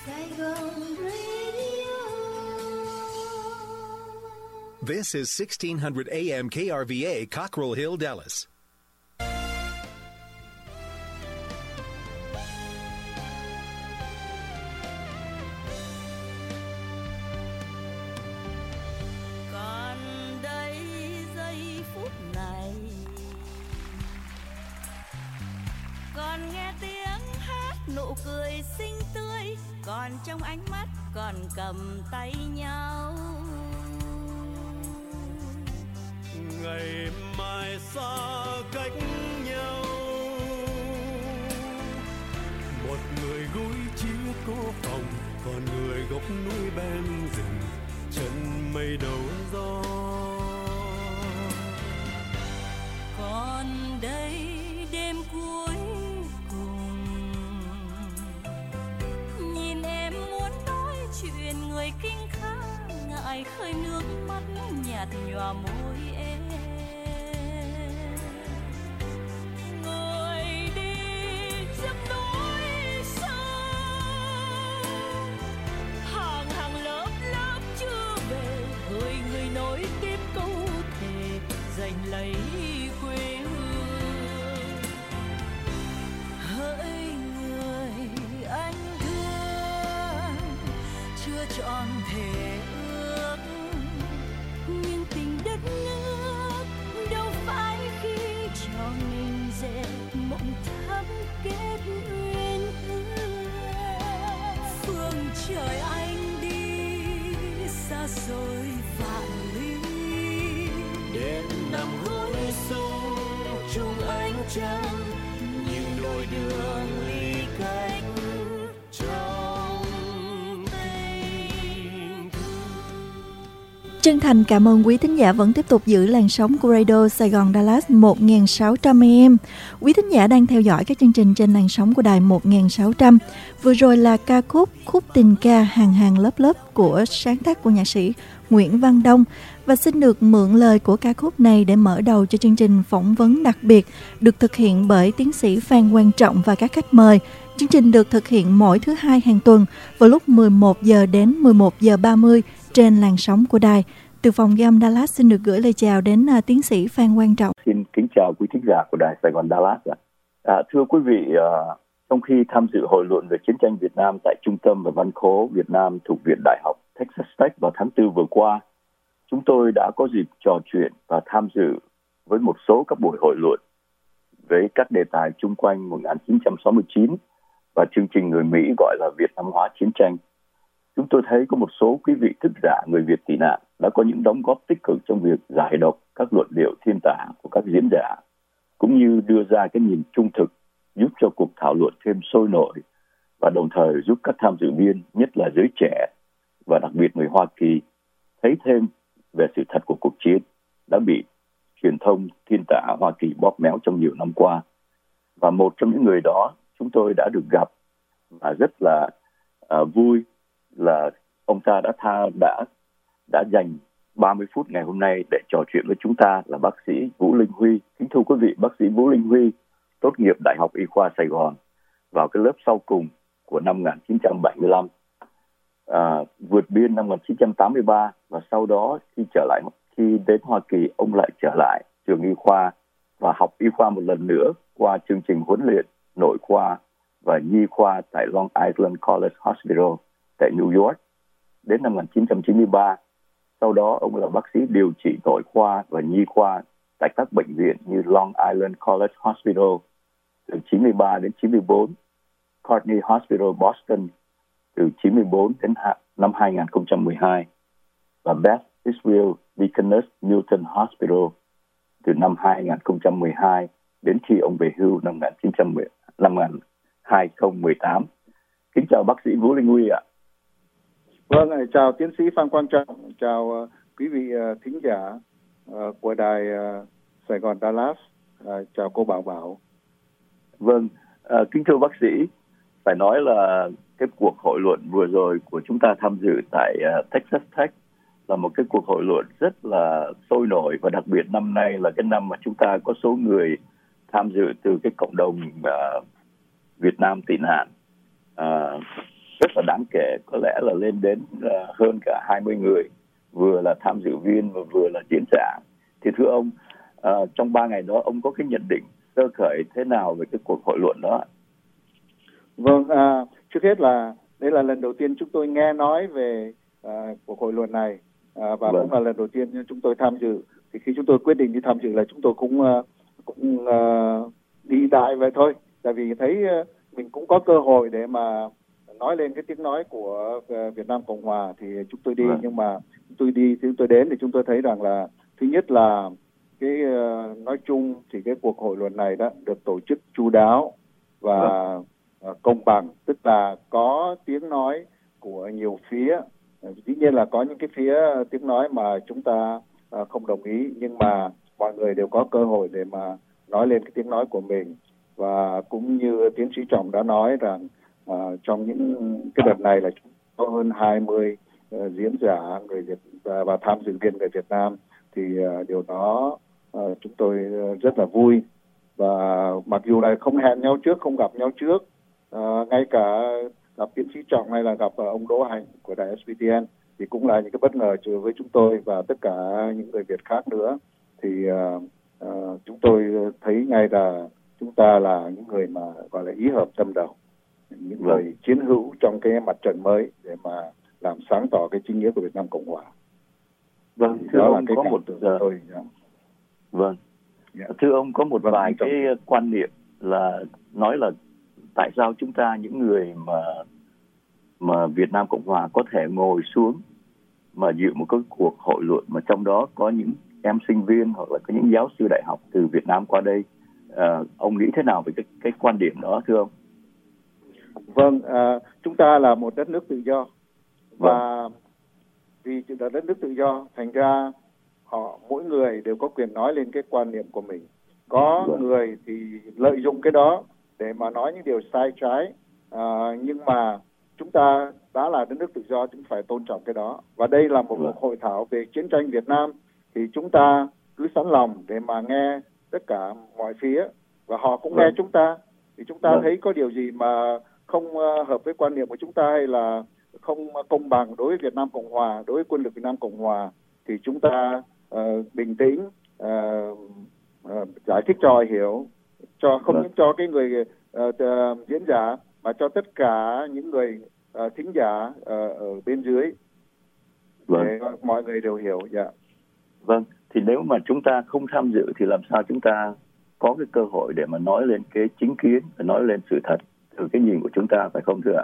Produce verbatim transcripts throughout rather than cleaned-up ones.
This is sixteen hundred A M K R V A, Cockrell Hill, Dallas. Còn đây giây phút này, còn nghe tiếng hát, nụ cười xinh tươi, còn trong ánh mắt, còn cầm tay nhau. Ngày mai xa cách nhau, một người gối chiếc cô phòng, còn người gốc núi bên rừng chân mây đầu gió. Còn đây đêm cuối cùng, nhìn em muốn nói chuyện, người kinh khá ngại khơi nước mắt nhạt nhòa môi em. Lấy quê hương, hỡi người anh thương, chưa trọn thể ước, nhưng tình đất nước đâu phải khi cho mình dệt mộng thắm kết uyên ương. Phương trời anh đi xa xôi vạn lý, đến nằm hôn sung chung ánh trăng, nhưng đôi đường ly cách trong tình thương. Chân thành cảm ơn quý thính giả vẫn tiếp tục giữ làn sóng của Radio Sài Gòn Dallas một nghìn sáu trăm A M. Quý thính giả đang theo dõi các chương trình trên làn sóng của đài một nghìn sáu trăm. Vừa rồi là ca khúc Khúc tình ca hàng hàng lớp lớp của sáng tác của nhạc sĩ Nguyễn Văn Đông. Và xin được mượn lời của ca khúc này để mở đầu cho chương trình phỏng vấn đặc biệt được thực hiện bởi tiến sĩ Phan Quang Trọng và các khách mời. Chương trình được thực hiện mỗi thứ hai hàng tuần vào lúc mười một giờ đến mười một giờ ba mươi trên làn sóng của đài. Từ phòng ghi âm Dallas xin được gửi lời chào đến uh, tiến sĩ Phan Quang Trọng. Xin kính chào quý thính giả của đài Sài Gòn Dallas. À, thưa quý vị, uh, trong khi tham dự hội luận về chiến tranh Việt Nam tại Trung tâm và Văn khố Việt Nam thuộc Viện Đại học Texas Tech vào tháng tư vừa qua, chúng tôi đã có dịp trò chuyện và tham dự với một số các buổi hội luận với các đề tài chung quanh một nghìn chín trăm sáu mươi chín và chương trình người Mỹ gọi là Việt Nam hóa chiến tranh. Chúng tôi thấy có một số quý vị thức giả người Việt tị nạn đã có những đóng góp tích cực trong việc giải độc các luận điệu thiên tả của các diễn giả, cũng như đưa ra cái nhìn trung thực giúp cho cuộc thảo luận thêm sôi nổi và đồng thời giúp các tham dự viên, nhất là giới trẻ và đặc biệt người Hoa Kỳ, thấy thêm về sự thật của cuộc chiến đã bị truyền thông thiên tả Hoa Kỳ bóp méo trong nhiều năm qua. Và một trong những người đó chúng tôi đã được gặp và rất là uh, vui là ông ta đã tha đã đã dành ba mươi phút ngày hôm nay để trò chuyện với chúng ta, là bác sĩ Vũ Linh Huy. Kính thưa quý vị, bác sĩ Vũ Linh Huy tốt nghiệp Đại học Y khoa Sài Gòn vào cái lớp sau cùng của năm một nghìn chín trăm bảy mươi lăm, à, vượt biên năm một nghìn chín trăm tám mươi ba, và sau đó khi trở lại khi đến Hoa Kỳ, ông lại trở lại trường y khoa và học y khoa một lần nữa qua chương trình huấn luyện nội khoa và nhi khoa tại Long Island College Hospital tại New York đến năm một nghìn chín trăm chín mươi ba. Sau đó ông là bác sĩ điều trị nội khoa và nhi khoa tại các bệnh viện như Long Island College Hospital từ chín mươi ba đến chín mươi bốn, Courtney Hospital Boston từ chín mươi bốn đến năm hai nghìn không trăm mười hai và Beth Israel Deaconess Newton Hospital từ năm hai nghìn không trăm mười hai đến khi ông về hưu năm hai nghìn không trăm mười tám. Kính chào bác sĩ Vũ Linh Huy ạ. Vâng, chào tiến sĩ Phan Quang Trọng, chào uh, quý vị uh, thính giả uh, của đài uh, Sài Gòn Dallas, uh, chào cô Bảo Bảo. Vâng, uh, kính thưa bác sĩ, phải nói là cái cuộc hội luận vừa rồi của chúng ta tham dự tại uh, Texas Tech là một cái cuộc hội luận rất là sôi nổi, và đặc biệt năm nay là cái năm mà chúng ta có số người tham dự từ cái cộng đồng uh, Việt Nam tị nạn. Uh, rất là đáng kể, có lẽ là lên đến uh, hơn cả hai mươi người, vừa là tham dự viên và vừa là diễn giả. Thì thưa ông, uh, trong ba ngày đó ông có cái nhận định sơ khởi thế nào về cái cuộc hội luận đó? Vâng, à, trước hết là đây là lần đầu tiên chúng tôi nghe nói về à, cuộc hội luận này, à, và vâng. cũng là lần đầu tiên chúng tôi tham dự. Thì khi chúng tôi quyết định đi tham dự là chúng tôi cũng uh, cũng uh, đi đại vậy thôi, tại vì thấy uh, mình cũng có cơ hội để mà nói lên cái tiếng nói của uh, Việt Nam Cộng Hòa, thì chúng tôi đi. Vâng. Nhưng mà chúng tôi đi, chúng tôi đến thì chúng tôi thấy rằng là thứ nhất là cái uh, nói chung thì cái cuộc hội luận này đó được tổ chức chu đáo và vâng. công bằng, tức là có tiếng nói của nhiều phía. Dĩ nhiên là có những cái phía tiếng nói mà chúng ta không đồng ý, nhưng mà mọi người đều có cơ hội để mà nói lên cái tiếng nói của mình. Và cũng như tiến sĩ Trọng đã nói rằng uh, trong những cái đợt này là có hơn hai mươi uh, diễn giả người Việt uh, và tham dự viên người Việt Nam, thì uh, điều đó uh, chúng tôi rất là vui. Và mặc dù là không hẹn nhau trước, không gặp nhau trước, Uh, ngay cả gặp tiến sĩ Trọng hay là gặp uh, ông Đỗ Hạnh của đài ét bê tê en thì cũng là những cái bất ngờ với chúng tôi và tất cả những người Việt khác nữa. Thì uh, uh, chúng tôi thấy ngay là chúng ta là những người mà gọi là ý hợp tâm đầu, những vâng. người chiến hữu trong cái mặt trận mới để mà làm sáng tỏ cái chính nghĩa của Việt Nam Cộng Hòa. Vâng, thưa đó ông là cái có một uh, tôi. Yeah. Vâng, yeah. Thưa ông có một vâng, vài cái quan niệm là nói là tại sao chúng ta những người mà mà Việt Nam Cộng Hòa có thể ngồi xuống mà dự một cái cuộc hội luận mà trong đó có những em sinh viên hoặc là có những giáo sư đại học từ Việt Nam qua đây, à, ông nghĩ thế nào về cái cái quan điểm đó thưa ông? Vâng, à, chúng ta là một đất nước tự do và vâng. vì là đất nước tự do thành ra họ mỗi người đều có quyền nói lên cái quan niệm của mình. Có vâng. người thì lợi dụng cái đó để mà nói những điều sai trái, à, nhưng mà chúng ta đã là đất nước tự do, chúng phải tôn trọng cái đó. Và đây là một cuộc hội thảo về chiến tranh Việt Nam, thì chúng ta cứ sẵn lòng để mà nghe tất cả mọi phía, và họ cũng nghe chúng ta. Thì chúng ta thấy có điều gì mà không hợp với quan niệm của chúng ta hay là không công bằng đối với Việt Nam Cộng Hòa, đối với quân lực Việt Nam Cộng Hòa, thì chúng ta uh, bình tĩnh uh, uh, giải thích cho họ hiểu, cho không vâng. những cho cái người uh, uh, diễn giả mà cho tất cả những người uh, thính giả uh, ở bên dưới, vâng. để mọi người đều hiểu. Dạ. Vâng, thì nếu mà chúng ta không tham dự thì làm sao chúng ta có cái cơ hội để mà nói lên cái chính kiến, nói lên sự thật từ cái nhìn của chúng ta, phải không thưa ạ?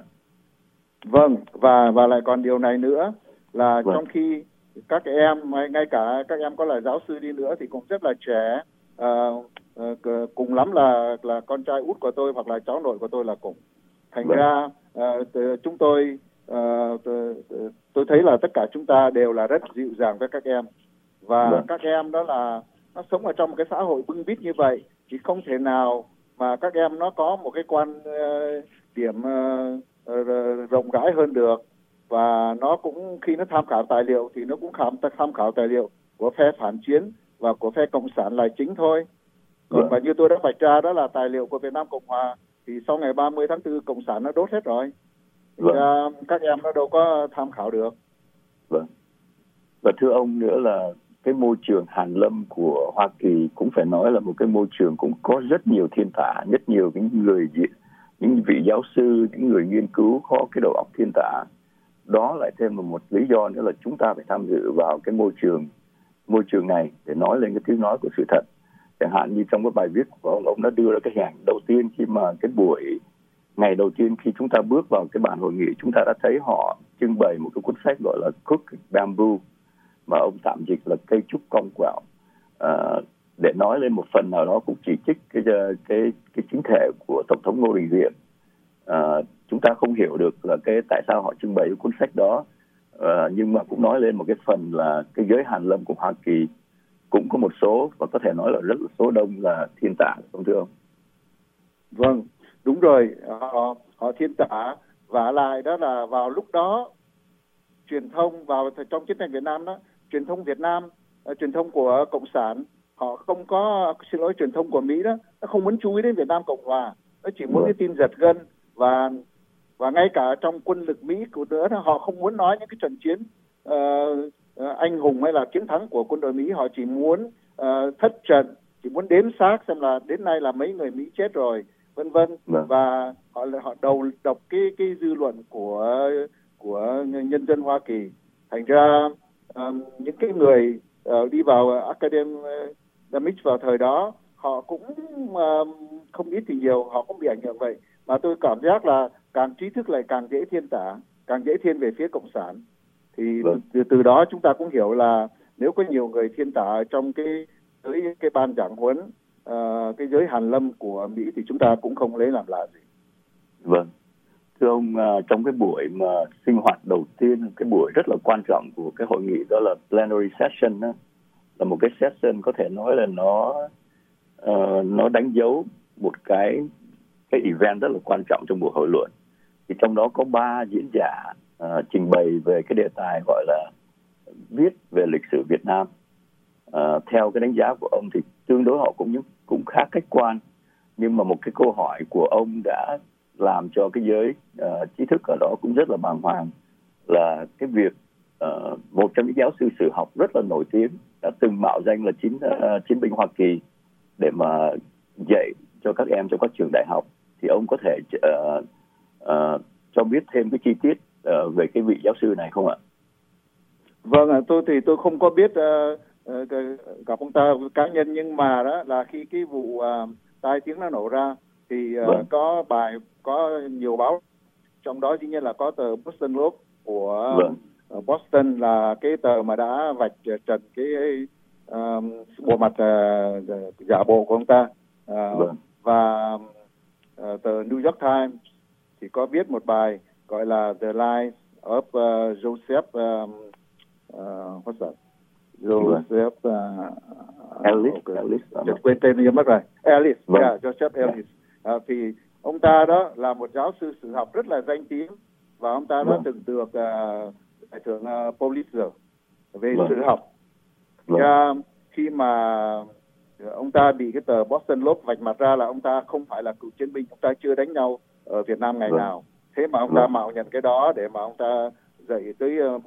Vâng, và và lại còn điều này nữa là vâng. trong khi các em, ngay cả các em có là giáo sư đi nữa thì cũng rất là trẻ. Uh, uh, cùng lắm là là con trai út của tôi hoặc là cháu nội của tôi là cùng. Thành vâng. ra uh, chúng tôi uh, tôi thấy là tất cả chúng ta đều là rất dịu dàng với các em, và vâng. các em đó là nó sống ở trong một cái xã hội bưng bít như vậy thì không thể nào mà các em nó có một cái quan uh, điểm uh, uh, rộng rãi hơn được. Và nó cũng khi nó tham khảo tài liệu thì nó cũng khám, tham khảo tài liệu của phe phản chiến và của phe cộng sản là chính thôi. Còn vâng. và như tôi đã vạch ra đó là tài liệu của Việt Nam Cộng Hòa thì sau ngày ba mươi tháng tư cộng sản nó đốt hết rồi. Vâng. Ra, các em nó đâu có tham khảo được. Vâng. Và thưa ông nữa là cái môi trường hàn lâm của Hoa Kỳ cũng phải nói là một cái môi trường cũng có rất nhiều thiên tả, rất nhiều những người những vị giáo sư, những người nghiên cứu có cái đầu óc thiên tả. Đó lại thêm một, một lý do nữa là chúng ta phải tham dự vào cái môi trường môi trường này để nói lên cái tiếng nói của sự thật. Chẳng hạn như trong cái bài viết của ông, ông đã đưa ra cái hình ảnh đầu tiên khi mà cái buổi ngày đầu tiên khi chúng ta bước vào cái bàn hội nghị, chúng ta đã thấy họ trưng bày một cái cuốn sách gọi là Crooked Bamboo, mà ông tạm dịch là cây trúc cong quẹo, à, để nói lên một phần nào đó cũng chỉ trích cái cái cái chính thể của Tổng thống Ngô Đình Diệm. À, chúng ta không hiểu được là cái tại sao họ trưng bày cái cuốn sách đó, à, nhưng mà cũng nói lên một cái phần là cái giới hàn lâm của Hoa Kỳ cũng có một số, và có thể nói là rất là số đông là thiên tả, không thưa ông? Vâng, đúng rồi, họ, họ thiên tả, và lại đó là vào lúc đó truyền thông vào trong chiến tranh Việt Nam đó, truyền thông Việt Nam, uh, truyền thông của cộng sản, họ không có, xin lỗi, truyền thông của Mỹ đó, nó không muốn chú ý đến Việt Nam Cộng Hòa, nó chỉ muốn cái tin giật gân, và và ngay cả trong quân lực Mỹ của nữa họ không muốn nói những cái trận chiến uh, uh, anh hùng hay là chiến thắng của quân đội Mỹ. Họ chỉ muốn uh, thất trận, chỉ muốn đếm xác xem là đến nay là mấy người Mỹ chết rồi, vân vân. Và họ họ đầu độc cái cái dư luận của của nhân dân Hoa Kỳ. Thành ra um, những cái người uh, đi vào academics vào thời đó họ cũng um, không ít thì nhiều, họ cũng bị ảnh hưởng vậy. Mà tôi cảm giác là càng trí thức lại càng dễ thiên tả, càng dễ thiên về phía cộng sản. Thì vâng. từ, từ đó chúng ta cũng hiểu là nếu có nhiều người thiên tả trong cái giới cái ban giảng huấn, uh, cái giới hàn lâm của Mỹ thì chúng ta cũng không lấy làm lạ gì. Vâng. Thưa ông, uh, trong cái buổi mà sinh hoạt đầu tiên, cái buổi rất là quan trọng của cái hội nghị đó là plenary session đó, là một cái session có thể nói là nó uh, nó đánh dấu một cái cái event rất là quan trọng trong buổi hội luận. Thì trong đó có ba diễn giả uh, trình bày về cái đề tài gọi là viết về lịch sử Việt Nam. Uh, theo cái đánh giá của ông thì tương đối họ cũng cũng khá khách quan, nhưng mà một cái câu hỏi của ông đã làm cho cái giới uh, trí thức ở đó cũng rất là bàng hoàng, là cái việc uh, một trong những giáo sư sử học rất là nổi tiếng đã từng mạo danh là chiến uh, chiến binh Hoa Kỳ để mà dạy cho các em trong các trường đại học, thì ông có thể uh, uh, cho biết thêm cái chi tiết uh, về cái vị giáo sư này không ạ? Vâng ạ, tôi thì tôi không có biết uh, uh, gặp ông ta cá nhân, nhưng mà đó là khi cái vụ uh, tai tiếng nó nổ ra thì uh, vâng. có bài, có nhiều báo, trong đó dĩ nhiên là có tờ Boston Globe của vâng. uh, Boston, là cái tờ mà đã vạch trần cái uh, bộ mặt uh, giả bộ của ông ta. Uh, vâng. Và uh, tờ New York Times thì có viết một bài gọi là The Lies of uh, Joseph um, uh, what's that? Joseph uh, Ellis, okay. Ellis Just quên tên nhớ mất rồi. Ellis, vâng. yeah, Joseph Ellis. Uh, thì ông ta đó là một giáo sư sử học rất là danh tiếng, và ông ta vâng. đã từng được uh, giải thưởng uh, Pulitzer về vâng. sử học. Vâng. Uh, khi mà ông ta bị cái tờ Boston Globe vạch mặt ra là ông ta không phải là cựu chiến binh, ông ta chưa đánh nhau ở Việt Nam ngày vâng. nào. Thế mà ông vâng. ta mạo nhận cái đó để mà ông ta dạy tới uh,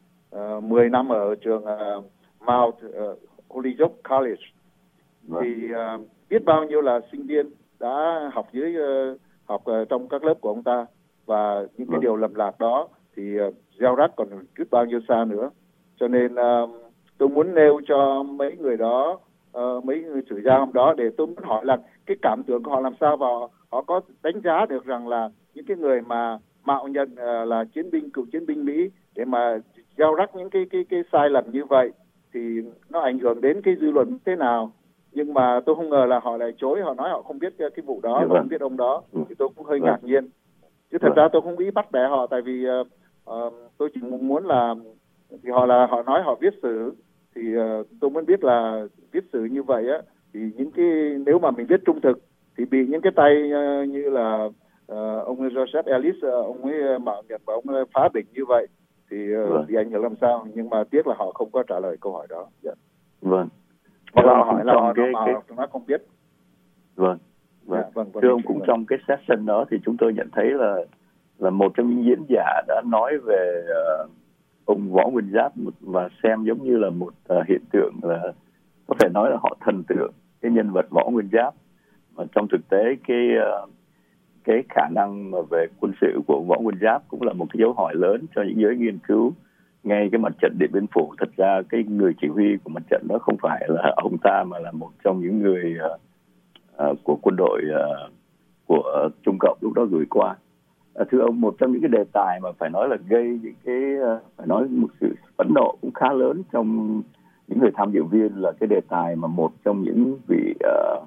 uh, mười năm ở trường uh, Mount uh, Holyoke College. Vâng. Thì uh, biết bao nhiêu là sinh viên đã học dưới uh, học uh, trong các lớp của ông ta, và những cái vâng. điều lầm lạc đó thì uh, gieo rắc còn biết bao nhiêu xa nữa. Cho nên uh, tôi muốn nêu cho mấy người đó, uh, mấy người sử gia hôm đó, để tôi muốn hỏi là cái cảm tưởng của họ làm sao, và họ, họ có đánh giá được rằng là những cái người mà mạo nhận uh, là chiến binh, cựu chiến binh Mỹ để mà gieo rắc những cái cái cái sai lầm như vậy thì nó ảnh hưởng đến cái dư luận thế nào. Nhưng mà tôi không ngờ là họ lại chối, họ nói họ không biết cái vụ đó, vâng. không biết ông đó, thì tôi cũng hơi vâng. ngạc nhiên. Chứ thật vâng. ra tôi không nghĩ bắt bẻ họ, tại vì uh, uh, tôi chỉ muốn là thì họ là họ nói họ viết sử, thì uh, tôi muốn biết là viết sử như vậy á, thì những cái nếu mà mình viết trung thực thì bị những cái tay uh, như là uh, ông Joseph Ellis, uh, ông ấy mạo nhận và ông ấy phá bình như vậy thì uh, vâng. bị ảnh hưởng làm sao. Nhưng mà tiếc là họ không có trả lời câu hỏi đó. Yeah. Vâng. Hoặc là hỏi là họ cái, cái... nó không biết. Vâng. Vâng. Yeah, vâng, vâng Thưa ông, cũng trong cái session đó thì chúng tôi nhận thấy là là một trong những diễn giả đã nói về uh, ông Võ Nguyên Giáp, và xem giống như là một uh, hiện tượng là có thể nói là họ thần tượng cái nhân vật Võ Nguyên Giáp. Mà trong thực tế cái uh, cái khả năng mà về quân sự của Võ Nguyên Giáp cũng là một cái dấu hỏi lớn cho những giới nghiên cứu. Ngay cái mặt trận Điện Biên Phủ, thật ra cái người chỉ huy của mặt trận đó không phải là ông ta, mà là một trong những người uh, uh, của quân đội uh, của Trung Cộng lúc đó gửi qua. Uh, thưa ông, một trong những cái đề tài mà phải nói là gây những cái uh, phải nói một sự phẫn nộ cũng khá lớn trong những người tham dự viên là cái đề tài mà một trong những vị uh,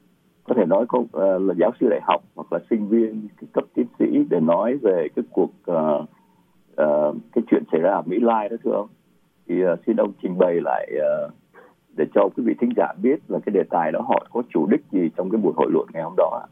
có thể nói có, uh, là giáo sư đại học hoặc là sinh viên cái cấp tiến sĩ để nói về cái cuộc uh, Uh, cái chuyện xảy ra ở Mỹ Lai đó, thưa ông. Thì uh, xin ông trình bày lại uh, để cho quý vị thính giả biết là cái đề tài đó họ có chủ đích gì trong cái buổi hội luận ngày hôm đó.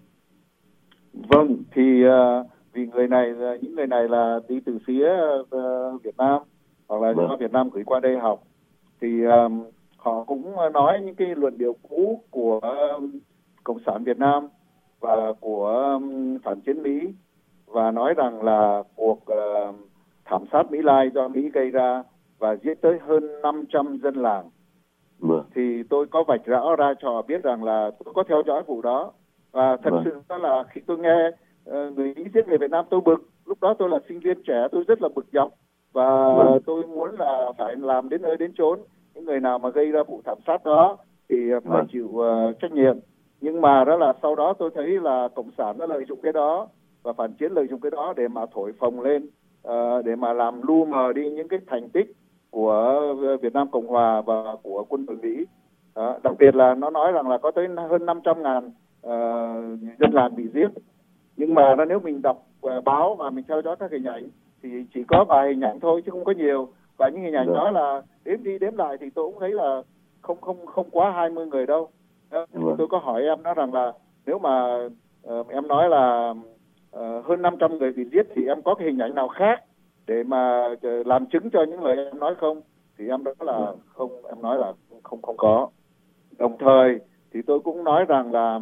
Vâng, thì uh, vì người này, những người này là đi từ phía uh, Việt Nam, hoặc là vâng. do Việt Nam gửi qua đây học, thì um, họ cũng nói những cái luận điệu cũ của um, Cộng sản Việt Nam và của um, phản chiến Mỹ, và nói rằng là cuộc uh, thảm sát Mỹ Lai do Mỹ gây ra và giết tới hơn năm trăm dân làng. Vâng. Thì tôi có vạch rõ ra cho họ biết rằng là tôi có theo dõi vụ đó. Và thật Vâng. sự đó là khi tôi nghe uh, người Mỹ giết người Việt Nam tôi bực. Lúc đó tôi là sinh viên trẻ, tôi rất là bực dọc. Và Vâng. tôi muốn là phải làm đến nơi đến chốn. Những người nào mà gây ra vụ thảm sát đó thì phải Vâng. chịu uh, trách nhiệm. Nhưng mà đó là sau đó tôi thấy là Cộng sản đã lợi dụng cái đó và phản chiến lợi dụng cái đó để mà thổi phồng lên, uh, để mà làm lu mờ đi những cái thành tích của Việt Nam Cộng Hòa và của quân đội Mỹ. Đó, đặc biệt là nó nói rằng là có tới hơn năm trăm ngàn uh, dân làng bị giết. Nhưng mà nếu mình đọc uh, báo và mình theo dõi các hình ảnh thì chỉ có vài hình ảnh thôi chứ không có nhiều. Và những hình ảnh Được. đó là đếm đi đếm lại thì tôi cũng thấy là không không không quá hai mươi người đâu. Đó, Được. tôi có hỏi em nó rằng là nếu mà uh, em nói là uh, hơn năm trăm người bị giết thì em có cái hình ảnh nào khác để mà uh, làm chứng cho những lời em nói không? Thì em đó là không, em nói là không không có. Đồng thời thì tôi cũng nói rằng là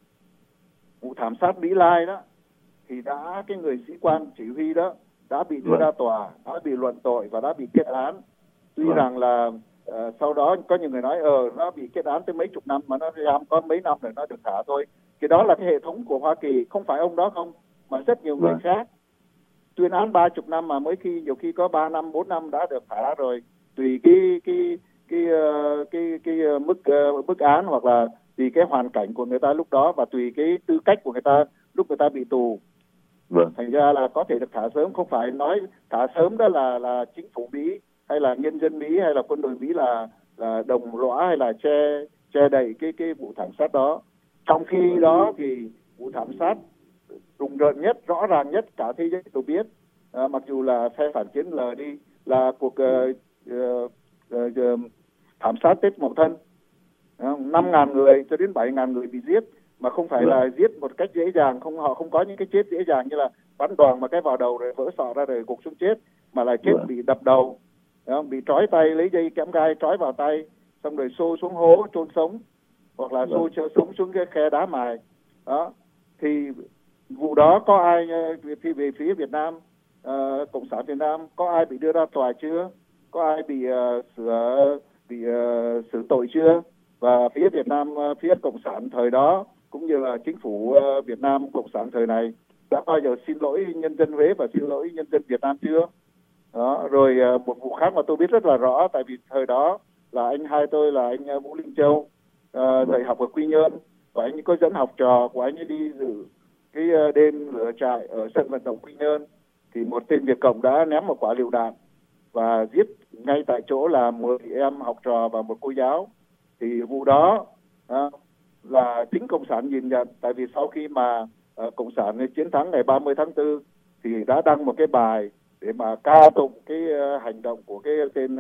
vụ thảm sát Mỹ Lai đó thì đã cái người sĩ quan chỉ huy đó đã bị đưa Vâng. ra tòa, đã bị luận tội và đã bị kết án. Tuy Vâng. rằng là uh, sau đó có nhiều người nói ờ nó bị kết án tới mấy chục năm mà nó giam có mấy năm rồi nó được thả thôi. Cái đó là cái hệ thống của Hoa Kỳ, không phải ông đó không mà rất nhiều người Vâng. khác tuyên án ba chục năm mà mới khi nhiều khi có ba năm bốn năm đã được thả rồi, tùy cái cái cái uh, cái cái uh, mức uh, mức án hoặc là tùy cái hoàn cảnh của người ta lúc đó và tùy cái tư cách của người ta lúc người ta bị tù. Vâng. Thành ra là có thể được thả sớm, không phải nói thả sớm đó là là chính phủ Mỹ hay là nhân dân Mỹ hay là quân đội Mỹ là là đồng lõa hay là che che đậy cái cái vụ thảm sát đó. Trong khi đó thì vụ thảm sát rùng rợn nhất, rõ ràng nhất cả thế giới đều biết, à, mặc dù là phe phản chiến lờ đi, là cuộc uh, uh, uh, thảm sát Tết Mậu Thân, năm ngàn người cho đến bảy ngàn người bị giết mà không phải là giết một cách dễ dàng, không họ không có những cái chết dễ dàng như là bắn đoàn mà cái vào đầu rồi vỡ sọ ra rồi gục xuống chết, mà là chết bị đập đầu, bị trói tay lấy dây kẽm gai trói vào tay, xong rồi xô xuống hố chôn sống hoặc là xô cho sống xuống cái khe đá mài. Đó thì vụ đó có ai về, về phía Việt Nam, uh, Cộng sản Việt Nam có ai bị đưa ra tòa chưa, có ai bị uh, sửa bị uh, xử tội chưa? Và phía Việt Nam, uh, phía Cộng sản thời đó cũng như là chính phủ uh, Việt Nam Cộng sản thời này đã bao giờ xin lỗi nhân dân Huế và xin lỗi nhân dân Việt Nam chưa? Đó, rồi uh, một vụ khác mà tôi biết rất là rõ, tại vì thời đó là anh hai tôi là anh uh, Vũ Linh Châu, uh, dạy học ở Quy Nhơn, và anh ấy có dẫn học trò của anh ấy đi dự cái uh, đêm lửa trại ở sân vận động Quy Nhơn, thì một tên Việt Cộng đã ném một quả lựu đạn và giết ngay tại chỗ là mười em học trò và một cô giáo. Thì vụ đó uh, là chính Cộng sản nhìn nhận, tại vì sau khi mà uh, Cộng sản chiến thắng ngày ba mươi tháng tư thì đã đăng một cái bài để mà ca tụng cái uh, hành động của cái tên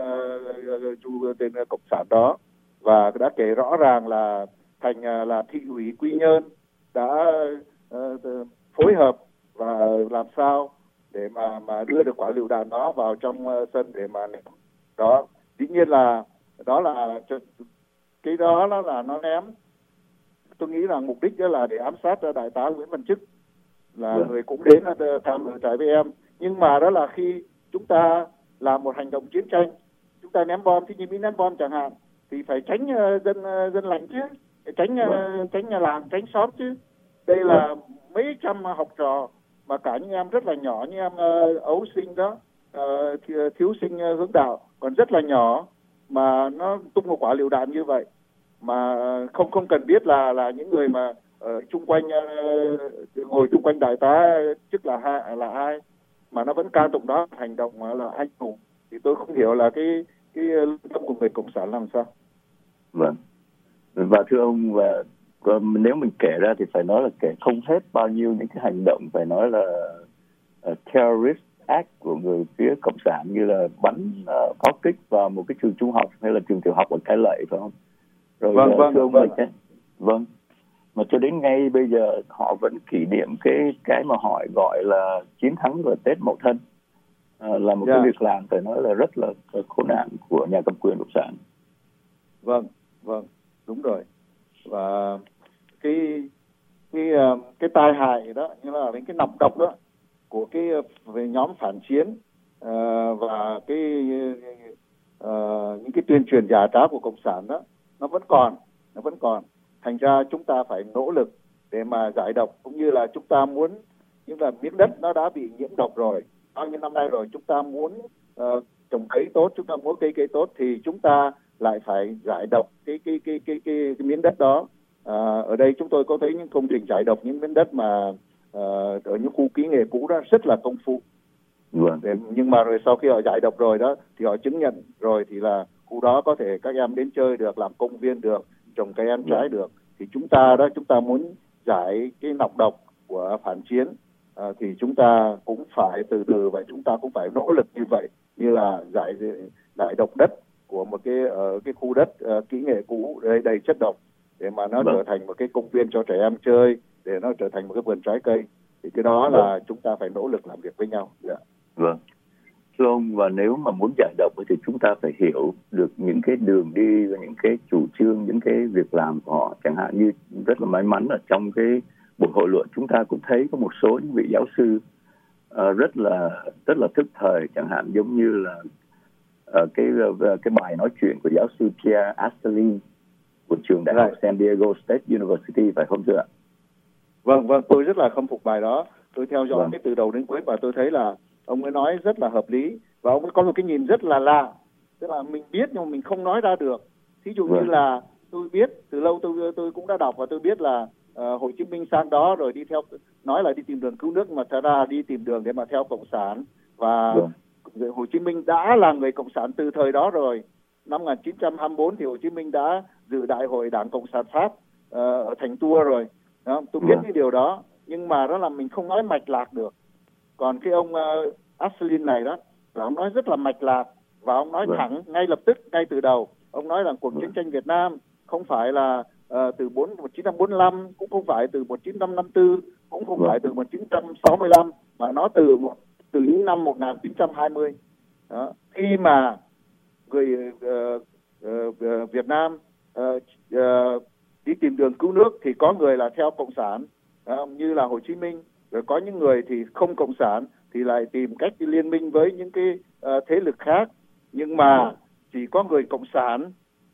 uh, tên uh, Cộng sản đó, và đã kể rõ ràng là thành uh, là thị ủy Quy Nhơn đã uh, phối hợp và làm sao để mà mà đưa được quả lựu đạn đó vào trong uh, sân để mà ném. Đó dĩ nhiên là đó là cái đó là, là nó ném, tôi nghĩ rằng mục đích đó là để ám sát đại tá Nguyễn Văn Chức, là yeah. người cũng đến tham dự trại với em. Nhưng mà đó là khi chúng ta làm một hành động chiến tranh, chúng ta ném bom, thì như Mỹ ném bom chẳng hạn, thì phải tránh uh, dân uh, dân lành chứ, phải tránh uh, tránh nhà làng, tránh xóm chứ. Đây là yeah. mấy trăm học trò mà cả những em rất là nhỏ, như em uh, ấu sinh đó, uh, thiếu sinh uh, hướng đạo còn rất là nhỏ, mà nó tung một quả lựu đạn như vậy mà không không cần biết là là những người mà ở chung quanh uh, ngồi chung quanh đại tá Chức là hai là ai, mà nó vẫn ca tụng đó hành động mà là anh hùng, thì tôi không hiểu là cái cái lương tâm của người Cộng sản làm sao. Vâng. Và thưa ông, và nếu mình kể ra thì phải nói là kể không hết bao nhiêu những cái hành động phải nói là uh, terrorist act của người phía Cộng sản, như là bắn uh, pháo kích vào một cái trường trung học hay là trường tiểu học ở Cai Lậy, phải không? Rồi vâng, uh, vâng, thưa ông, vâng. Mình, vâng. Mà cho đến ngay bây giờ họ vẫn kỷ niệm cái cái mà họ gọi là chiến thắng vào Tết Mậu Thân, uh, là một yeah. cái việc làm phải nói là rất là khốn nạn của nhà cầm quyền Cộng sản. Vâng, vâng, đúng rồi. Và cái cái cái tai hại đó, như là những cái nọc độc đó của cái về nhóm phản chiến uh, và cái uh, những cái tuyên truyền giả trá của cộng sản đó nó vẫn còn, nó vẫn còn. Thành ra chúng ta phải nỗ lực để mà giải độc, cũng như là chúng ta muốn, nhưng là miếng đất nó đã bị nhiễm độc rồi bao nhiêu năm nay rồi, chúng ta muốn uh, trồng cây tốt, chúng ta muốn cây cây tốt thì chúng ta lại phải giải độc cái cái cái cái cái, cái miếng đất đó. À, ở đây chúng tôi có thấy những công trình giải độc những miếng đất mà uh, ở những khu kỹ nghệ cũ đó rất là công phu. Vâng. Để, nhưng mà rồi sau khi họ giải độc rồi đó thì họ chứng nhận rồi thì là khu đó có thể các em đến chơi được, làm công viên được, trồng cây ăn trái được. Thì chúng ta đó, chúng ta muốn giải cái nọc độc của phản chiến à, thì chúng ta cũng phải từ từ vậy, chúng ta cũng phải nỗ lực như vậy, như là giải giải độc đất của một cái ở cái khu đất uh, kỹ nghệ cũ đầy đầy chất độc, để mà nó vâng. trở thành một cái công viên cho trẻ em chơi, để nó trở thành một cái vườn trái cây. Thì cái đó vâng. là chúng ta phải nỗ lực làm việc với nhau. Yeah. Vâng. Thưa ông, và nếu mà muốn giải độc thì chúng ta phải hiểu được những cái đường đi và những cái chủ trương, những cái việc làm của họ. Chẳng hạn như rất là may mắn là trong cái buổi hội luận chúng ta cũng thấy có một số những vị giáo sư uh, rất là rất là thức thời, chẳng hạn giống như là uh, cái uh, cái bài nói chuyện của giáo sư Pierre Asselin của trường đại học San Diego State University, phải không thưa ạ? Vâng, vâng, tôi rất là khâm phục bài đó. Tôi theo dõi vâng. cái từ đầu đến cuối và tôi thấy là ông ấy nói rất là hợp lý, và ông ấy có một cái nhìn rất là lạ, tức là mình biết nhưng mà mình không nói ra được. Thí dụ vâng. như là tôi biết từ lâu, tôi tôi cũng đã đọc và tôi biết là uh, Hồ Chí Minh sang đó rồi đi theo, nói là đi tìm đường cứu nước, mà thật ra đi tìm đường để mà theo cộng sản. Và vâng. Hồ Chí Minh đã là người cộng sản từ thời đó rồi. Năm một nghìn chín trăm hai mươi tư thì Hồ Chí Minh đã dự đại hội Đảng Cộng sản Pháp uh, ở thành Tours rồi. Đó, tôi biết vâng. cái điều đó, nhưng mà đó là mình không nói mạch lạc được. Còn cái ông uh, Asselin này đó, là ông nói rất là mạch lạc, và ông nói vâng. thẳng ngay lập tức, ngay từ đầu. Ông nói rằng cuộc vâng. chiến tranh Việt Nam không phải là uh, từ một nghìn chín trăm bốn mươi lăm, cũng không phải từ một nghìn chín trăm năm mươi tư, cũng không vâng. phải từ một nghìn chín trăm sáu mươi lăm, mà nó từ một, từ những năm một nghìn chín trăm hai mươi. Đó. Khi mà người uh, uh, uh, Việt Nam uh, uh, đi tìm đường cứu nước thì có người là theo cộng sản, uh, như là Hồ Chí Minh, rồi có những người thì không cộng sản thì lại tìm cách đi liên minh với những cái uh, thế lực khác. Nhưng mà chỉ có người cộng sản,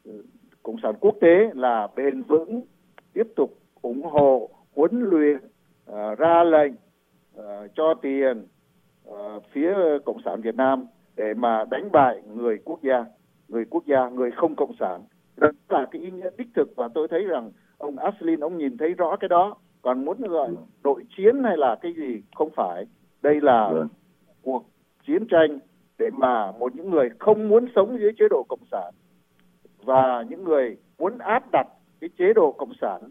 cộng sản quốc tế là bền vững, tiếp tục ủng hộ, huấn luyện, uh, ra lệnh, uh, cho tiền uh, phía cộng sản Việt Nam để mà đánh bại người quốc gia, người quốc gia, người không cộng sản. Đó là cái ý nghĩa đích thực, và tôi thấy rằng ông Asselin ông nhìn thấy rõ cái đó. Còn muốn gọi nội chiến hay là cái gì, không phải. Đây là ừ. cuộc chiến tranh để mà một những người không muốn sống dưới chế độ cộng sản và những người muốn áp đặt cái chế độ cộng sản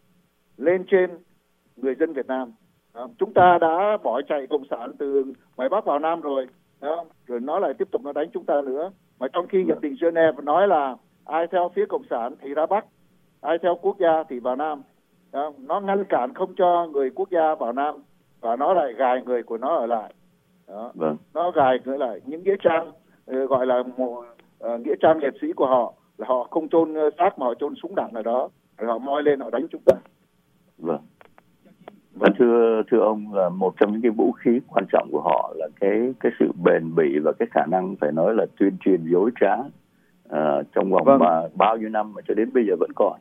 lên trên người dân Việt Nam. Đó. Chúng ta đã bỏ chạy cộng sản từ ngoài Bắc vào Nam rồi. Đó. Rồi nó lại tiếp tục nó đánh chúng ta nữa. Mà trong khi Hiệp định Geneva nói là ai theo phía cộng sản thì ra Bắc, ai theo quốc gia thì vào Nam. Đó. Nó ngăn cản không cho người quốc gia vào Nam, và nó lại gài người của nó ở lại. Đó. Vâng. Nó gài người lại những nghĩa trang, gọi là một uh, nghĩa trang liệt sĩ của họ, là họ không chôn xác mà họ chôn súng đạn ở đó, rồi họ moi lên họ đánh chúng ta. Vâng. Và thưa thưa ông, là một trong những cái vũ khí quan trọng của họ là cái cái sự bền bỉ và cái khả năng phải nói là tuyên truyền dối trá uh, trong vòng vâng. mà bao nhiêu năm mà cho đến bây giờ vẫn còn.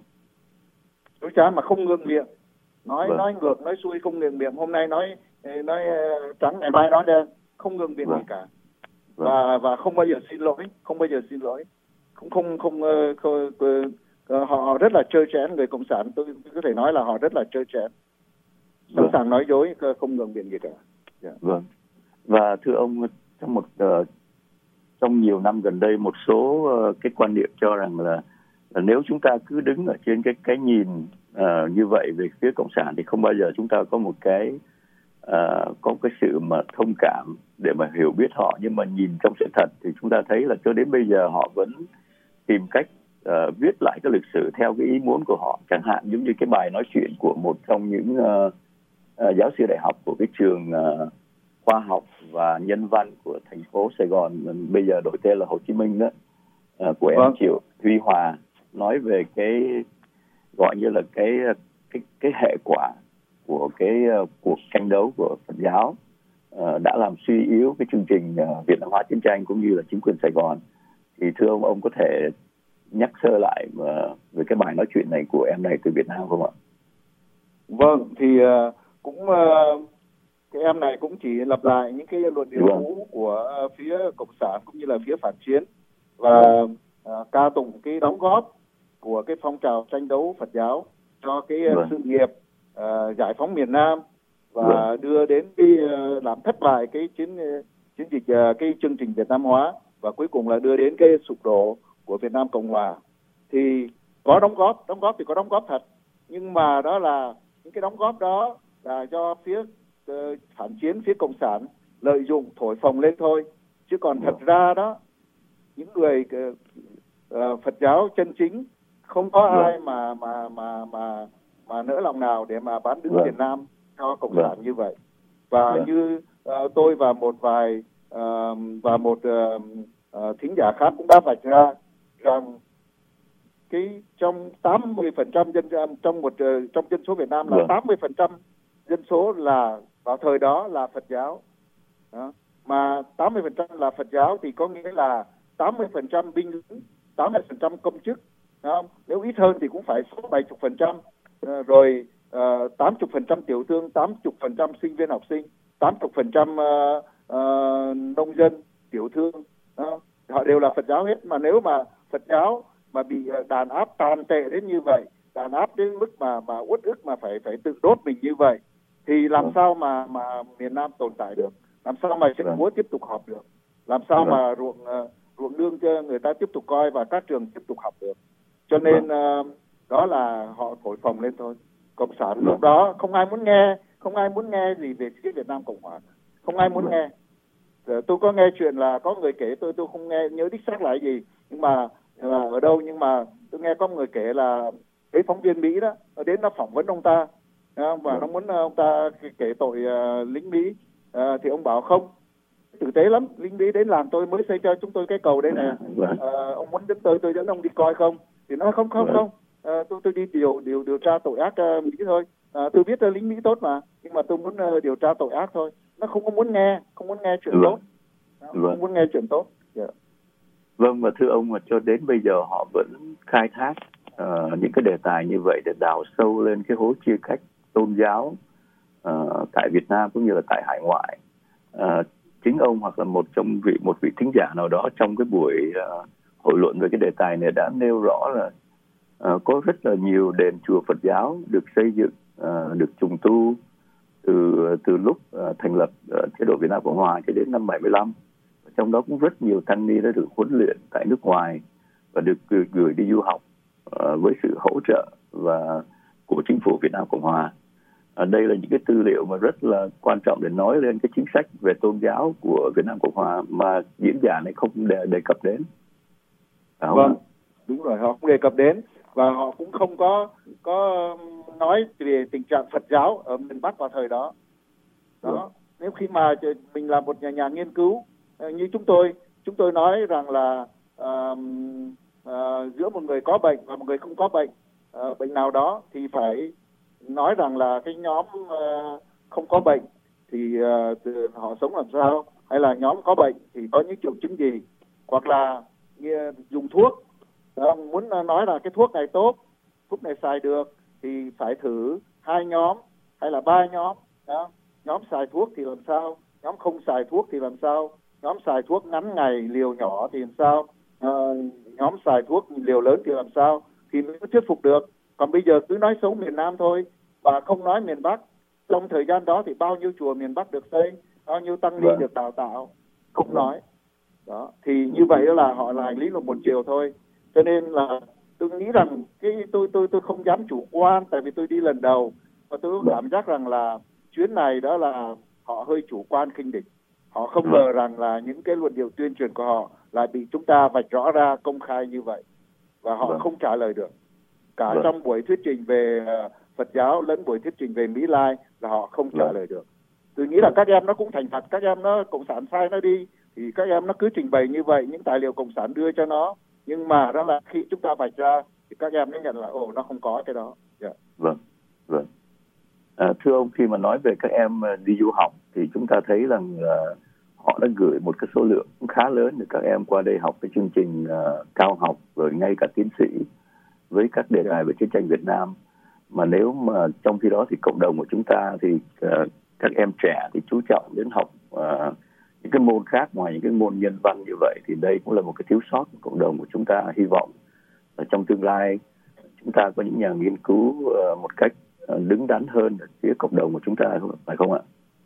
Dối trá mà không ngừng miệng, nói vâng. nói ngược nói xuôi không ngừng miệng, hôm nay nói nói trắng ngày mai nói đen, không ngừng miệng vâng. gì cả. Vâng. và và không bao giờ xin lỗi, không bao giờ xin lỗi, không không không, uh, không uh, họ rất là trơ trẽn. Người cộng sản tôi có thể nói là họ rất là trơ trẽn, sẵn sàng nói dối, không ngừng miệng gì cả. Yeah. Vâng. Và thưa ông, trong một uh, trong nhiều năm gần đây, một số uh, cái quan niệm cho rằng là, là nếu chúng ta cứ đứng ở trên cái cái nhìn uh, như vậy về phía cộng sản thì không bao giờ chúng ta có một cái uh, có cái sự mà thông cảm để mà hiểu biết họ. Nhưng mà nhìn trong sự thật thì chúng ta thấy là cho đến bây giờ họ vẫn tìm cách uh, viết lại cái lịch sử theo cái ý muốn của họ. Chẳng hạn giống như cái bài nói chuyện của một trong những uh, uh, giáo sư đại học của cái trường uh, khoa học và nhân văn của thành phố Sài Gòn, bây giờ đổi tên là Hồ Chí Minh đó, uh, của em vâng. Triệu Huy Hòa, nói về cái gọi như là cái cái cái hệ quả của cái uh, cuộc tranh đấu của Phật giáo uh, đã làm suy yếu cái chương trình uh, Việt Nam hóa chiến tranh cũng như là chính quyền Sài Gòn. Thì thưa ông, ông có thể nhắc sơ lại uh, về cái bài nói chuyện này của em này từ Việt Nam không ạ? Vâng, thì uh, cũng uh, cái em này cũng chỉ lặp lại những cái luận điệu cũ của uh, phía Cộng sản cũng như là phía phản chiến, và uh, ca tụng cái đóng góp của cái phong trào tranh đấu Phật giáo cho cái uh, vâng. sự nghiệp uh, giải phóng miền Nam, và vâng. đưa đến cái uh, làm thất bại cái chiến uh, chiến dịch uh, cái chương trình Việt Nam hóa, và cuối cùng là đưa đến cái sụp đổ của Việt Nam Cộng hòa. Thì có đóng góp, đóng góp thì có đóng góp thật, nhưng mà đó là những cái đóng góp đó là do phía uh, phản chiến, phía Cộng sản lợi dụng thổi phồng lên thôi, chứ còn thật ra đó những người uh, uh, Phật giáo chân chính không có vâng. ai mà mà mà mà mà nỡ lòng nào để mà bán đứng vâng. Việt Nam cho Cộng vâng. sản như vậy. Và vâng. như uh, tôi và một vài uh, và một uh, uh, thính giả khác cũng đã vạch ra rằng cái trong tám mươi phần trăm dân trong một uh, trong dân số Việt Nam là vâng. tám mươi phần trăm dân số là vào thời đó là Phật giáo. Đó. Mà tám mươi phần trăm là Phật giáo thì có nghĩa là tám mươi phần trăm binh lính, tám mươi phần trăm công chức. Không? Nếu ít hơn thì cũng phải sáu bảy mươi phần trăm, rồi uh, tám mươi phần trăm tiểu thương, tám mươi phần trăm sinh viên học sinh, tám mươi phần trăm uh, uh, nông dân, tiểu thương. Uh, họ đều là Phật giáo hết. Mà nếu mà Phật giáo mà bị đàn áp tàn tệ đến như vậy, đàn áp đến mức mà mà uất ức mà phải phải tự đốt mình như vậy, thì làm sao mà mà miền Nam tồn tại được? Làm sao mà trận múa tiếp tục họp được? Làm sao mà ruộng uh, ruộng nương cho người ta tiếp tục coi và các trường tiếp tục học được? Cho nên uh, đó là họ thổi phồng lên thôi. Cộng sản lúc đó không ai muốn nghe, không ai muốn nghe gì về phía Việt Nam Cộng hòa, không ai muốn nghe. Tôi có nghe chuyện là có người kể, tôi tôi không nghe nhớ đích xác là gì, nhưng mà là ở đâu, nhưng mà tôi nghe có người kể là cái phóng viên Mỹ đó đến nó phỏng vấn ông ta, và nó muốn ông ta kể tội uh, lính Mỹ, uh, thì ông bảo không, tử tế lắm, lính Mỹ đến làm tôi mới xây cho chúng tôi cái cầu đây nè, uh, ông muốn đến tôi tôi dẫn ông đi coi không? Thì nói không không không, uh, tôi tôi đi điều điều điều tra tội ác uh, Mỹ thôi, uh, tôi biết uh, lính Mỹ tốt mà, nhưng mà tôi muốn uh, điều tra tội ác thôi. Nó không có muốn nghe, không muốn nghe chuyện tốt, không vâng. muốn nghe chuyện tốt. Yeah. Vâng, và thưa ông, mà cho đến bây giờ họ vẫn khai thác uh, những cái đề tài như vậy để đào sâu lên cái hố chia cách tôn giáo uh, tại Việt Nam cũng như là tại hải ngoại. Uh, chính ông hoặc là một trong vị một vị thính giả nào đó trong cái buổi uh, hội luận về cái đề tài này đã nêu rõ là uh, có rất là nhiều đền chùa Phật giáo được xây dựng, uh, được trùng tu từ từ lúc uh, thành lập uh, chế độ Việt Nam Cộng hòa cho đến năm bảy mươi lăm. Trong đó cũng rất nhiều tăng ni đã được huấn luyện tại nước ngoài và được gửi, gửi đi du học uh, với sự hỗ trợ và của chính phủ Việt Nam Cộng hòa. Uh, đây là những cái tư liệu mà rất là quan trọng để nói lên cái chính sách về tôn giáo của Việt Nam Cộng hòa mà diễn giả này không đề, đề cập đến. Vâng, không? Đúng rồi, họ không đề cập đến, và họ cũng không có có nói về tình trạng Phật giáo ở miền Bắc vào thời đó. Đó, vâng. Nếu khi mà mình là một nhà, nhà nghiên cứu như chúng tôi, chúng tôi nói rằng là uh, uh, giữa một người có bệnh và một người không có bệnh, uh, bệnh nào đó thì phải nói rằng là cái nhóm uh, không có bệnh thì uh, họ sống làm sao, hay là nhóm có bệnh thì có những triệu chứng gì, hoặc là như dùng thuốc, uh, muốn nói là cái thuốc này tốt, thuốc này xài được thì phải thử hai nhóm hay là ba nhóm. Đó. Nhóm xài thuốc thì làm sao, nhóm không xài thuốc thì làm sao, nhóm xài thuốc ngắn ngày liều nhỏ thì làm sao, à, nhóm xài thuốc liều lớn thì làm sao, thì mới thuyết phục được. Còn bây giờ cứ nói xấu miền Nam thôi và không nói miền Bắc. Trong thời gian đó thì bao nhiêu chùa miền Bắc được xây, bao nhiêu tăng ni được đào tạo, không nói. Đó, thì như vậy là họ là hành lý một chiều thôi. Cho nên là tôi nghĩ rằng cái tôi tôi tôi không dám chủ quan, tại vì tôi đi lần đầu và tôi có cảm giác rằng là chuyến này đó là họ hơi chủ quan khinh địch. Họ không ngờ rằng là những cái luận điệu tuyên truyền của họ lại bị chúng ta vạch rõ ra công khai như vậy, và họ vâng. không trả lời được. Cả vâng. trong buổi thuyết trình về Phật giáo lẫn buổi thuyết trình về Mỹ Lai là họ không trả vâng. lời được. Tôi nghĩ là các em nó cũng thành thật, các em nó cộng sản sai nó đi thì các em nó cứ trình bày như vậy, những tài liệu cộng sản đưa cho nó, nhưng mà đó là khi chúng ta vạch ra thì các em nó nhận là ồ nó không có cái đó. Yeah. Vâng, vâng. À, thưa ông, khi mà nói về các em đi du học thì chúng ta thấy rằng uh, họ đã gửi một cái số lượng khá lớn để các em qua đây học cái chương trình uh, cao học rồi ngay cả tiến sĩ với các đề tài về chiến tranh Việt Nam. Mà nếu mà trong khi đó thì cộng đồng của chúng ta thì uh, các em trẻ thì chú trọng đến học uh, những cái môn khác ngoài những cái môn nhân văn như vậy, thì đây cũng là một cái thiếu sót của cộng đồng của chúng ta. Hy vọng là trong tương lai chúng ta có những nhà nghiên cứu uh, một cách uh, đứng đắn hơn ở phía cộng đồng của chúng ta, phải không ạ?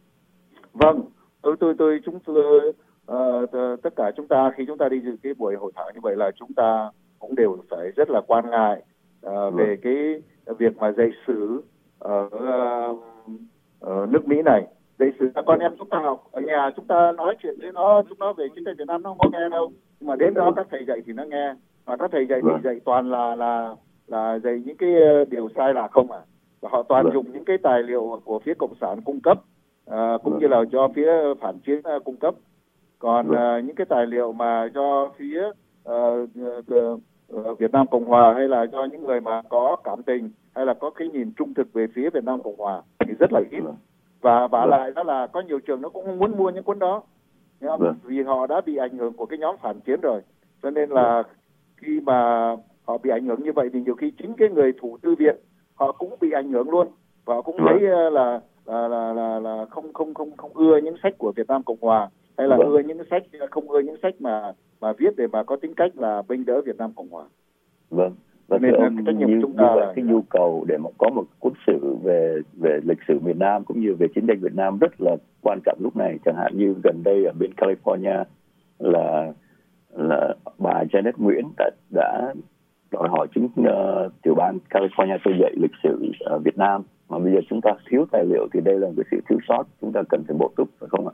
Vâng, tôi tôi tôi chúng tôi uh, tất cả chúng ta khi chúng ta đi dự cái buổi hội thảo như vậy là chúng ta cũng đều phải rất là quan ngại uh, về cái việc mà dạy sử ở uh, uh, nước Mỹ này. Dạy sử là con em chúng ta học ở nhà, chúng ta nói chuyện với nó, chúng nó về chiến tranh Việt Nam nó không có nghe đâu, nhưng mà đến đó các thầy dạy thì nó nghe, và các thầy dạy thì dạy toàn là là là dạy những cái điều sai lạc không à, và họ toàn dùng những cái tài liệu của phía cộng sản cung cấp, à, cũng như là do phía phản chiến uh, cung cấp. Còn uh, những cái tài liệu mà do phía uh, uh, uh, Việt Nam Cộng Hòa hay là do những người mà có cảm tình hay là có cái nhìn trung thực về phía Việt Nam Cộng Hòa thì rất là ít. Và vả lại đó là có nhiều trường nó cũng không muốn mua những cuốn đó, vì họ đã bị ảnh hưởng của cái nhóm phản chiến rồi. Cho nên là khi mà họ bị ảnh hưởng như vậy thì nhiều khi chính cái người thủ tư viện họ cũng bị ảnh hưởng luôn, và họ cũng thấy là là là là, là không không không không ưa những sách của Việt Nam Cộng Hòa, hay là vâng. ưa những sách không ưa những sách mà mà viết để mà có tính cách là bênh đỡ Việt Nam Cộng Hòa. Vâng. Và nên ông, cái trách nhiệm như, chúng ta như vậy, là cái nhu cầu để mà có một cuốn sử về về lịch sử miền Nam cũng như về chiến tranh Việt Nam rất là quan trọng lúc này. Chẳng hạn như gần đây ở bên California là là bà Janet Nguyễn đã, đã đòi hỏi chính uh, tiểu bang California tôi dạy lịch sử uh, Việt Nam, mà bây giờ chúng ta thiếu tài liệu thì đây là một cái sự thiếu sót, chúng ta cần phải bổ túc, phải không ạ?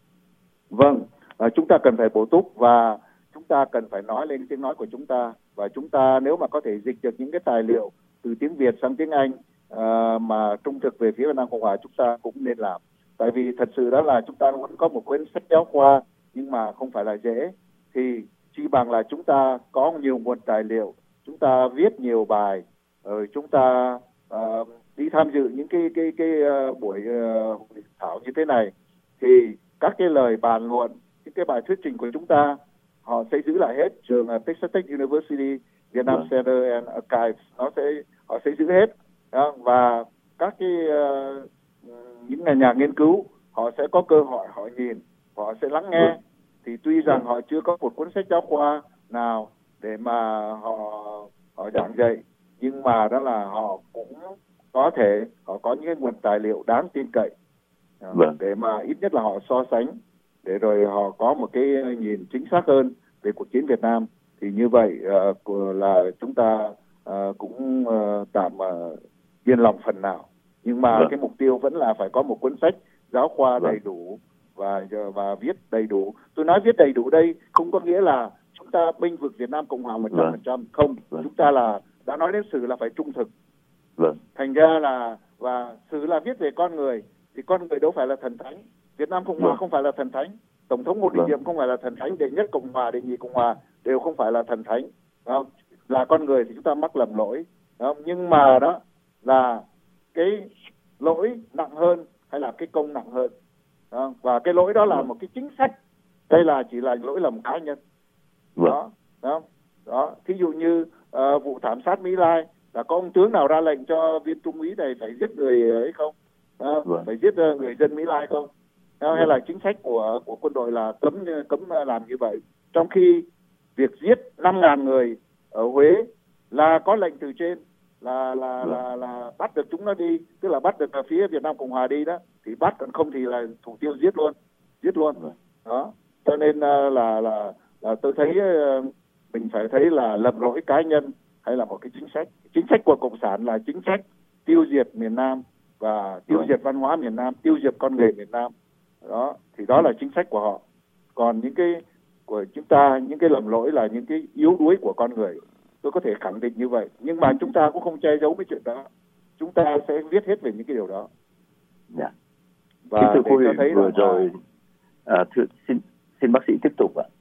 Vâng, à, chúng ta cần phải bổ túc và chúng ta cần phải nói lên tiếng nói của chúng ta, và chúng ta nếu mà có thể dịch được những cái tài liệu từ tiếng Việt sang tiếng Anh uh, mà trung thực về phía Việt Nam Cộng Hòa, chúng ta cũng nên làm. Tại vì thật sự đó là chúng ta vẫn có một cuốn sách giáo khoa nhưng mà không phải là dễ, thì chỉ bằng là chúng ta có nhiều nguồn tài liệu, chúng ta viết nhiều bài, rồi chúng ta uh, đi tham dự những cái cái cái uh, buổi uh, hội thảo như thế này, thì các cái lời bàn luận, những cái bài thuyết trình của chúng ta họ sẽ giữ lại hết. Trường uh, Texas Tech University Vietnam yeah. Center and Archives nó sẽ họ sẽ giữ hết đó. Và các cái uh, những nhà, nhà nghiên cứu họ sẽ có cơ hội họ nhìn, họ sẽ lắng nghe. Yeah. Thì tuy rằng họ chưa có một cuốn sách giáo khoa nào để mà họ họ giảng dạy, nhưng mà đó là họ cũng có thể họ có những nguồn tài liệu đáng tin cậy vâng. để mà ít nhất là họ so sánh, để rồi họ có một cái nhìn chính xác hơn về cuộc chiến Việt Nam. Thì như vậy uh, là chúng ta uh, cũng uh, tạm uh, yên lòng phần nào, nhưng mà vâng. cái mục tiêu vẫn là phải có một cuốn sách giáo khoa vâng. đầy đủ và và viết đầy đủ. Tôi nói viết đầy đủ đây không có nghĩa là chúng ta bênh vực Việt Nam Cộng Hòa một trăm phần trăm, không. Vâng. Chúng ta là đã nói đến sử là phải trung thực. Vâng. Thành ra là và sử là viết về con người, thì con người đâu phải là thần thánh. Việt Nam Cộng Hòa vâng. không phải là thần thánh. Tổng thống Ngô Đình Diệm vâng. không phải là thần thánh. Đệ nhất Cộng Hòa, đệ nhị Cộng Hòa đều không phải là thần thánh. Không? Là con người thì chúng ta mắc lầm lỗi. Không? Nhưng mà đó là cái lỗi nặng hơn hay là cái công nặng hơn. Không? Và cái lỗi đó là vâng. một cái chính sách. Đây là chỉ là lỗi lầm cá nhân. Vâng. Đó, đó, đó. Thí dụ như uh, vụ thảm sát Mỹ Lai, là có ông tướng nào ra lệnh cho viên trung úy này phải giết người ấy không? À, vâng. Phải giết uh, người dân Mỹ Lai không? À, vâng. Hay là chính sách của của quân đội là cấm cấm làm như vậy? Trong khi việc giết năm ngàn người ở Huế là có lệnh từ trên, là là vâng. là là bắt được chúng nó đi, tức là bắt được phía Việt Nam Cộng Hòa đi đó, thì bắt, còn không thì là thủ tiêu giết luôn, giết luôn. Vâng. Đó. Cho nên uh, là là là tôi thấy uh, mình phải thấy là lầm lỗi cá nhân hay là một cái chính sách. Chính sách của Cộng sản là chính sách tiêu diệt miền Nam và tiêu diệt văn hóa miền Nam, tiêu diệt con người miền Nam. Đó, thì đó là chính sách của họ. Còn những cái của chúng ta, những cái lầm lỗi là những cái yếu đuối của con người. Tôi có thể khẳng định như vậy. Nhưng mà chúng ta cũng không che giấu cái chuyện đó. Chúng ta sẽ viết hết về những cái điều đó. Dạ. Và để cho thấy vừa rồi, à, thưa, xin, xin bác sĩ tiếp tục ạ.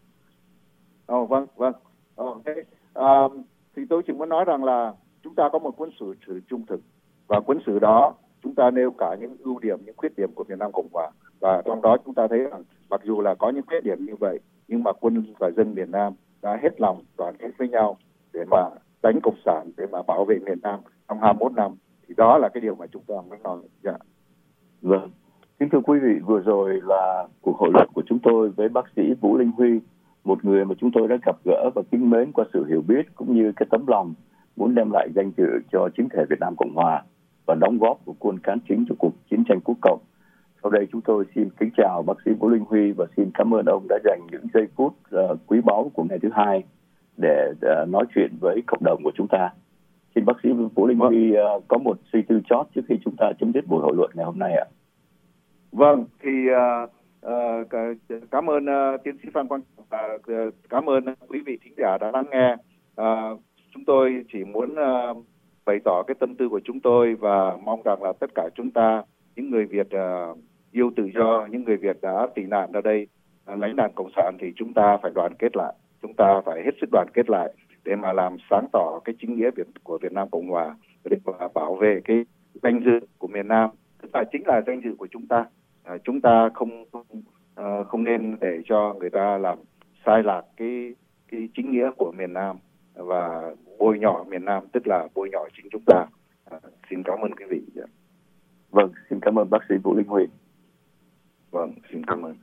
Ồ, vâng, vâng. Ồ, okay. à, thì tôi chỉ muốn nói rằng là chúng ta có một cuốn sử sử trung thực, và cuốn sử đó chúng ta ta nêu cả những ưu điểm, những khuyết điểm của Việt Nam Cộng Hòa. Và trong đó chúng ta thấy rằng mặc dù là có những khuyết điểm như vậy, nhưng mà quân và dân miền Nam đã hết lòng đoàn kết với nhau để mà đánh Cộng sản, để mà bảo vệ miền Nam trong hai mươi mốt năm. Thì đó là cái điều mà chúng ta mới nói. Dạ. Vâng. Kính thưa quý vị, vừa rồi là cuộc hội luận của chúng tôi với bác sĩ Vũ Linh Huy, một người mà chúng tôi đã gặp gỡ và kính mến qua sự hiểu biết cũng như cái tấm lòng muốn đem lại danh dự cho chính thể Việt Nam Cộng Hòa và đóng góp của quân cán chính cho cuộc chiến tranh quốc cộng. Sau đây chúng tôi xin kính chào bác sĩ Vũ Linh Huy và xin cảm ơn ông đã dành những giây phút uh, quý báu của ngày thứ hai để uh, nói chuyện với cộng đồng của chúng ta. Xin bác sĩ Vũ Linh Huy uh, có một suy tư chót trước khi chúng ta chấm dứt buổi hội luận ngày hôm nay ạ. Vâng, thì uh, uh, cảm ơn uh, tiến sĩ Phan Quang và uh, cảm ơn quý vị thính giả đã lắng nghe. Uh, chúng tôi chỉ muốn uh, bày tỏ cái tâm tư của chúng tôi và mong rằng là tất cả chúng ta, những người Việt uh, yêu tự do, những người Việt đã tị nạn ở đây uh, lãnh nạn Cộng sản thì chúng ta phải đoàn kết lại, chúng ta phải hết sức đoàn kết lại để mà làm sáng tỏ cái chính nghĩa Việt của Việt Nam Cộng Hòa, để mà bảo vệ cái danh dự của miền Nam, tức là chính là danh dự của chúng ta. À, chúng ta không uh, không nên để cho người ta làm sai lạc cái cái chính nghĩa của miền Nam và bôi nhọ miền Nam, tức là bôi nhọ chính chúng ta. À, xin cảm ơn quý vị. Vâng, xin cảm ơn bác sĩ Vũ Linh Huy. Vâng, xin cảm ơn.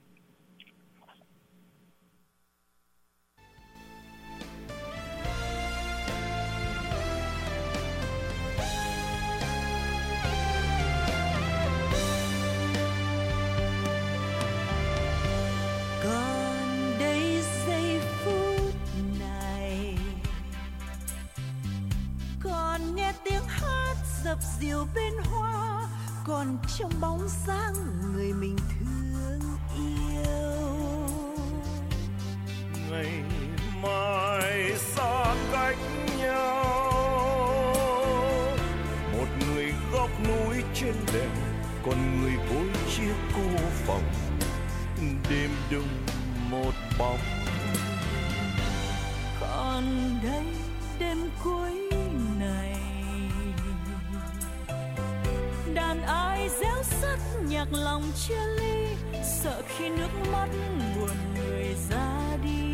dập dìu bên hoa, còn trong bóng dáng người mình thương yêu. Ngày mai xa cách nhau, một người góc núi trên đèo, còn người gối chiếc cô phòng. Đêm đông một bóng, còn đây đêm cuối này, đàn ai réo sắt nhạc lòng chia ly, sợ khi nước mắt buồn người ra đi.